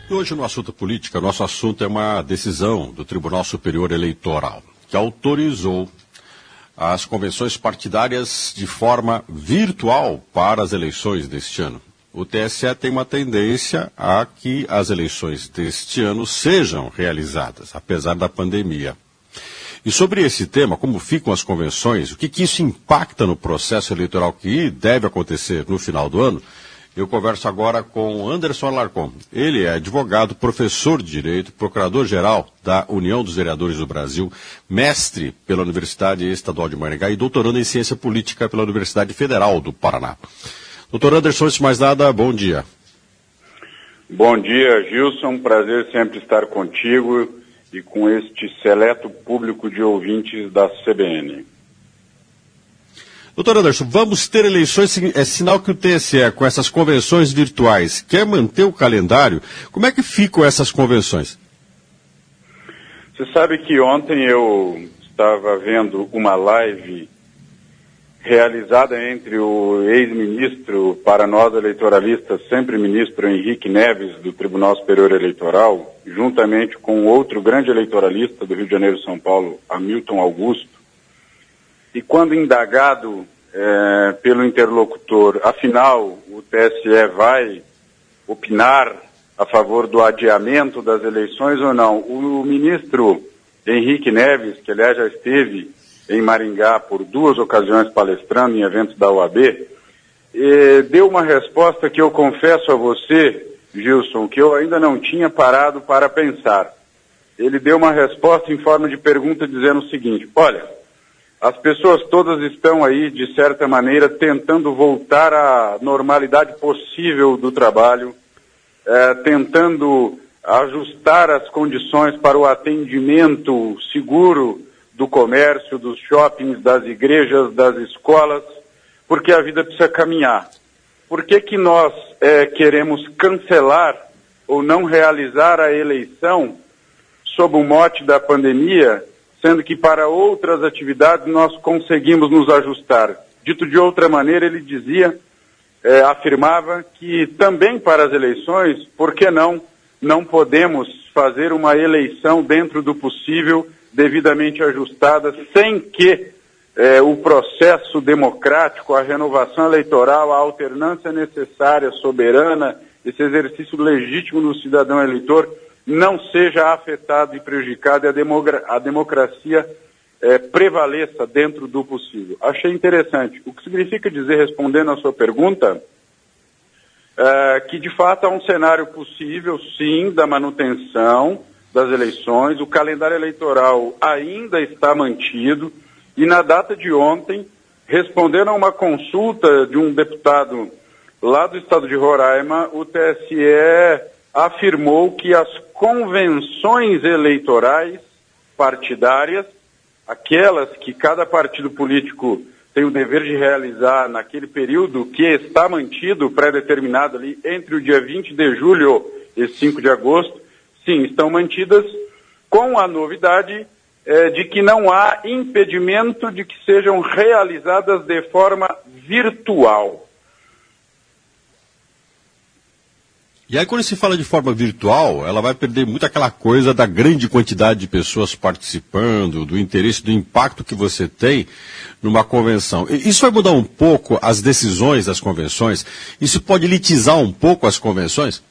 E hoje no assunto política, nosso assunto é uma decisão do Tribunal Superior Eleitoral, que autorizou as convenções partidárias de forma virtual para as eleições deste ano. O TSE tem uma tendência a que as eleições deste ano sejam realizadas, apesar da pandemia. E sobre esse tema, como ficam as convenções, o que isso impacta no processo eleitoral que deve acontecer no final do ano, eu converso agora com Anderson Alarcon. Ele é advogado, professor de Direito, procurador-geral da União dos Vereadores do Brasil, mestre pela Universidade Estadual de Maringá e doutorando em Ciência Política pela Universidade Federal do Paraná. Doutor Anderson, antes de mais nada, bom dia. Bom dia, Gilson. Prazer sempre estar contigo e com este seleto público de ouvintes da CBN. Doutor Anderson, vamos ter eleições, é sinal que o TSE, com essas convenções virtuais, quer manter o calendário. Como é que ficam essas convenções? Você sabe que ontem eu estava vendo uma live realizada entre o ex-ministro, para nós eleitoralistas, sempre ministro Henrique Neves, do Tribunal Superior Eleitoral, juntamente com outro grande eleitoralista do Rio de Janeiro e São Paulo, Hamilton Augusto. E quando indagado pelo interlocutor, afinal, o TSE vai opinar a favor do adiamento das eleições ou não, o ministro Henrique Neves, que aliás já esteve em Maringá por 2 ocasiões palestrando em eventos da OAB, deu uma resposta que eu confesso a você, Gilson, que eu ainda não tinha parado para pensar. Ele deu uma resposta em forma de pergunta dizendo o seguinte: olha, as pessoas todas estão aí, de certa maneira, tentando voltar à normalidade possível do trabalho, tentando ajustar as condições para o atendimento seguro do comércio, dos shoppings, das igrejas, das escolas, porque a vida precisa caminhar. Por que nós queremos cancelar ou não realizar a eleição sob o mote da pandemia, sendo que para outras atividades nós conseguimos nos ajustar? Dito de outra maneira, ele dizia, afirmava que também para as eleições, por que não podemos fazer uma eleição dentro do possível, devidamente ajustada, sem que o processo democrático, a renovação eleitoral, a alternância necessária, soberana, esse exercício legítimo do cidadão eleitor, não seja afetado e prejudicado e a democracia prevaleça dentro do possível. Achei interessante. O que significa dizer, respondendo à sua pergunta, que de fato há um cenário possível, sim, da manutenção das eleições. O calendário eleitoral ainda está mantido e na data de ontem, respondendo a uma consulta de um deputado lá do estado de Roraima, o TSE afirmou que as convenções eleitorais partidárias, aquelas que cada partido político tem o dever de realizar naquele período que está mantido, pré-determinado ali, entre o dia 20 de julho e 5 de agosto, sim, estão mantidas com a novidade de que não há impedimento de que sejam realizadas de forma virtual. E aí, quando se fala de forma virtual, ela vai perder muito aquela coisa da grande quantidade de pessoas participando, do interesse, do impacto que você tem numa convenção. Isso vai mudar um pouco as decisões das convenções? Isso pode elitizar um pouco as convenções?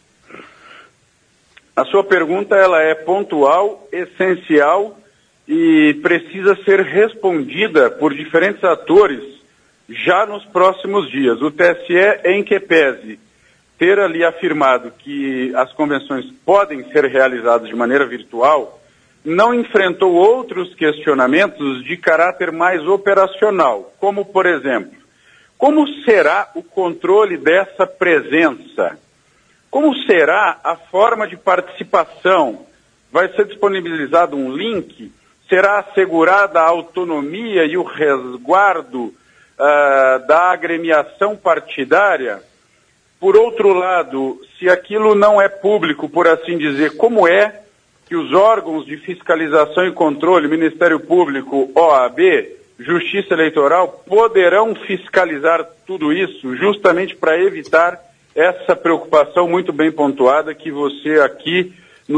A sua pergunta ela é pontual, essencial e precisa ser respondida por diferentes atores já nos próximos dias. O TSE, em que pese ter ali afirmado que as convenções podem ser realizadas de maneira virtual, não enfrentou outros questionamentos de caráter mais operacional, como, por exemplo, como será o controle dessa presença? Como será a forma de participação? Vai ser disponibilizado um link? Será assegurada a autonomia e o resguardo da agremiação partidária? Por outro lado, se aquilo não é público, por assim dizer, como é que os órgãos de fiscalização e controle, Ministério Público, OAB, Justiça Eleitoral, poderão fiscalizar tudo isso justamente para evitar essa preocupação muito bem pontuada que você aqui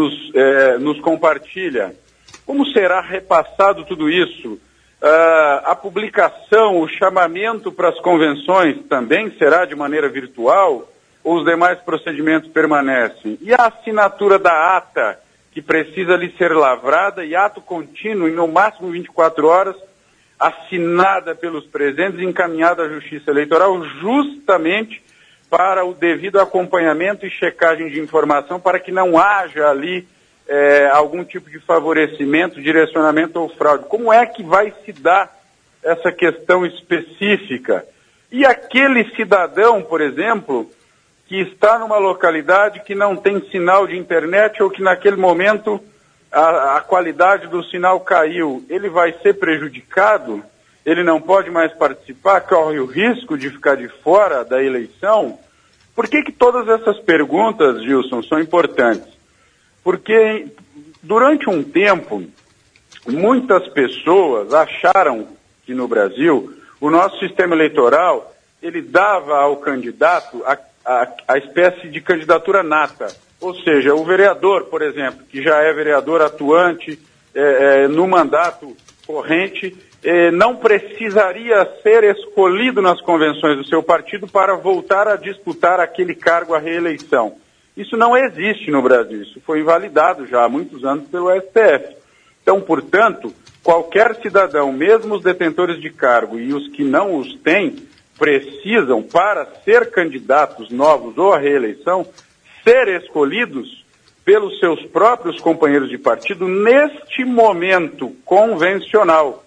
nos compartilha. Como será repassado tudo isso? A publicação, o chamamento para as convenções também será de maneira virtual ou os demais procedimentos permanecem? E a assinatura da ata, que precisa ali ser lavrada, e ato contínuo, em no máximo 24 horas, assinada pelos presentes e encaminhada à Justiça Eleitoral, justamente para o devido acompanhamento e checagem de informação, para que não haja ali algum tipo de favorecimento, direcionamento ou fraude. Como é que vai se dar essa questão específica? E aquele cidadão, por exemplo, que está numa localidade que não tem sinal de internet ou que naquele momento a qualidade do sinal caiu, ele vai ser prejudicado? Ele não pode mais participar, corre o risco de ficar de fora da eleição? Por que todas essas perguntas, Gilson, são importantes? Porque durante um tempo, muitas pessoas acharam que no Brasil o nosso sistema eleitoral, ele dava ao candidato a espécie de candidatura nata. Ou seja, o vereador, por exemplo, que já é vereador atuante no mandato corrente, não precisaria ser escolhido nas convenções do seu partido para voltar a disputar aquele cargo à reeleição. Isso não existe no Brasil, isso foi invalidado já há muitos anos pelo STF. Então, portanto, qualquer cidadão, mesmo os detentores de cargo e os que não os têm, precisam, para ser candidatos novos ou à reeleição, ser escolhidos pelos seus próprios companheiros de partido neste momento convencional,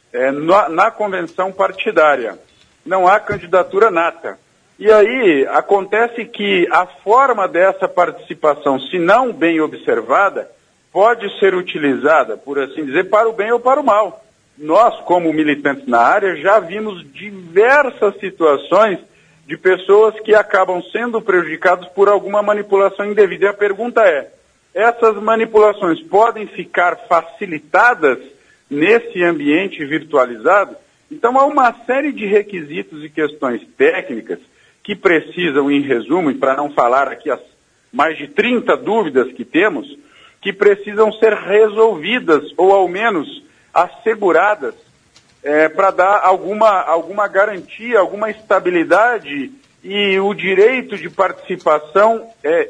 na convenção partidária. Não há candidatura nata. E aí acontece que a forma dessa participação, se não bem observada, pode ser utilizada, por assim dizer, para o bem ou para o mal. Nós, como militantes na área, já vimos diversas situações de pessoas que acabam sendo prejudicadas por alguma manipulação indevida. E a pergunta é, essas manipulações podem ficar facilitadas nesse ambiente virtualizado? Então há uma série de requisitos e questões técnicas que precisam, em resumo, e para não falar aqui as mais de 30 dúvidas que temos, que precisam ser resolvidas ou ao menos asseguradas para dar alguma garantia, alguma estabilidade e o direito de participação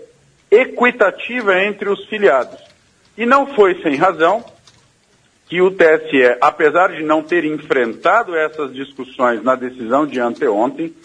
equitativa entre os filiados. E não foi sem razão que o TSE, apesar de não ter enfrentado essas discussões na decisão de anteontem,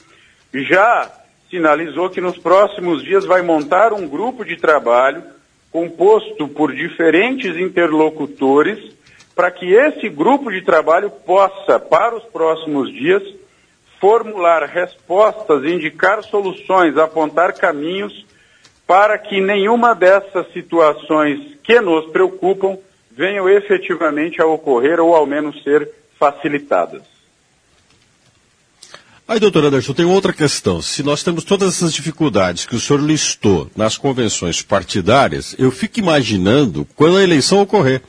já sinalizou que nos próximos dias vai montar um grupo de trabalho composto por diferentes interlocutores para que esse grupo de trabalho possa, para os próximos dias, formular respostas, indicar soluções, apontar caminhos para que nenhuma dessas situações que nos preocupam venham efetivamente a ocorrer ou ao menos ser facilitadas. Aí, doutor Anderson, tem outra questão. Se nós temos todas essas dificuldades que o senhor listou nas convenções partidárias, eu fico imaginando quando a eleição ocorrer.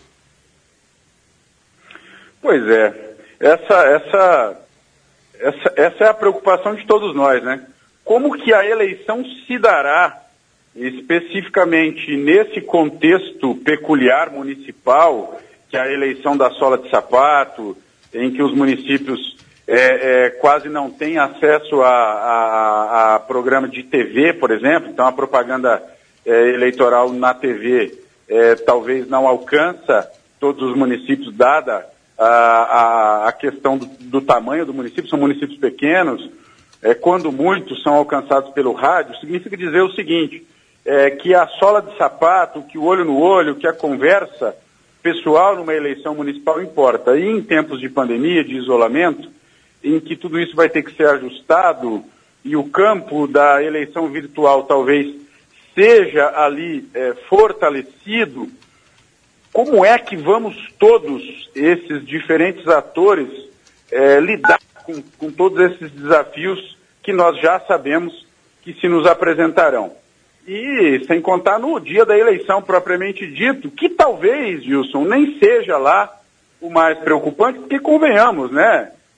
Pois é. Essa é a preocupação de todos nós, né? Como que a eleição se dará, especificamente nesse contexto peculiar municipal, que é a eleição da sola de sapato, em que os municípios quase não têm acesso a programa de TV, por exemplo. Então a propaganda eleitoral na TV talvez não alcança todos os municípios, dada a questão do tamanho do município. São municípios pequenos, quando muitos são alcançados pelo rádio. Significa dizer o seguinte, que a sola de sapato, que o olho no olho, que a conversa pessoal numa eleição municipal importa. E em tempos de pandemia, de isolamento, em que tudo isso vai ter que ser ajustado e o campo da eleição virtual talvez seja ali fortalecido, como é que vamos todos esses diferentes atores lidar com todos esses desafios que nós já sabemos que se nos apresentarão? E sem contar no dia da eleição propriamente dito, que talvez, Wilson, nem seja lá o mais preocupante, porque convenhamos, né?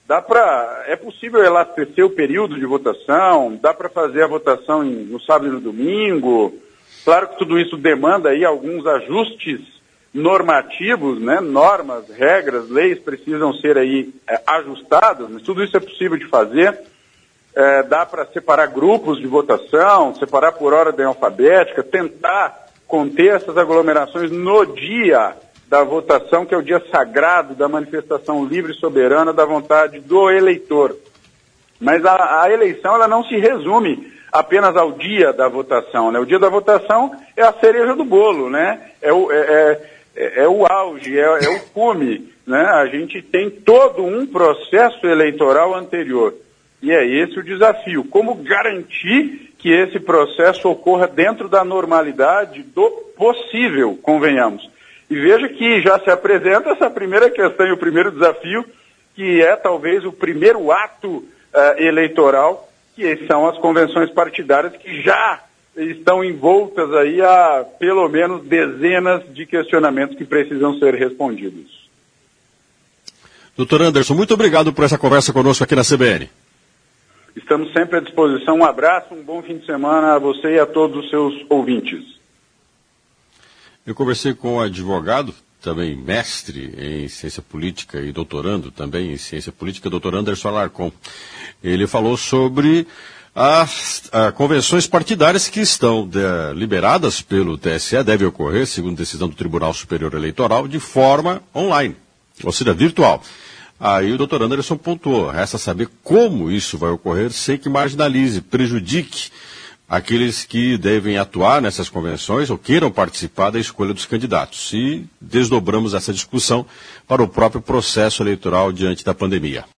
É possível elastecer o período de votação, dá para fazer a votação no sábado e no domingo. Claro que tudo isso demanda aí alguns ajustes normativos, né? Normas, regras, leis precisam ser aí ajustadas, mas tudo isso é possível de fazer. Dá para separar grupos de votação, separar por ordem alfabética, tentar conter essas aglomerações no dia da votação, que é o dia sagrado da manifestação livre e soberana da vontade do eleitor. Mas a eleição ela não se resume apenas ao dia da votação, né? O dia da votação é a cereja do bolo, né? É o auge, é o cume, né? A gente tem todo um processo eleitoral anterior. E é esse o desafio. Como garantir que esse processo ocorra dentro da normalidade do possível, convenhamos. E veja que já se apresenta essa primeira questão e o primeiro desafio, que é talvez o primeiro ato eleitoral, que são as convenções partidárias, que já estão envoltas aí a pelo menos dezenas de questionamentos que precisam ser respondidos. Doutor Anderson, muito obrigado por essa conversa conosco aqui na CBN. Estamos sempre à disposição. Um abraço, um bom fim de semana a você e a todos os seus ouvintes. Eu conversei com um advogado, também mestre em ciência política e doutorando também em ciência política, doutor Anderson Alarcon. Ele falou sobre as convenções partidárias que estão liberadas pelo TSE, devem ocorrer, segundo decisão do Tribunal Superior Eleitoral, de forma online, ou seja, virtual. Aí o doutor Anderson pontuou, resta saber como isso vai ocorrer sem que marginalize, prejudique aqueles que devem atuar nessas convenções ou queiram participar da escolha dos candidatos. E desdobramos essa discussão para o próprio processo eleitoral diante da pandemia.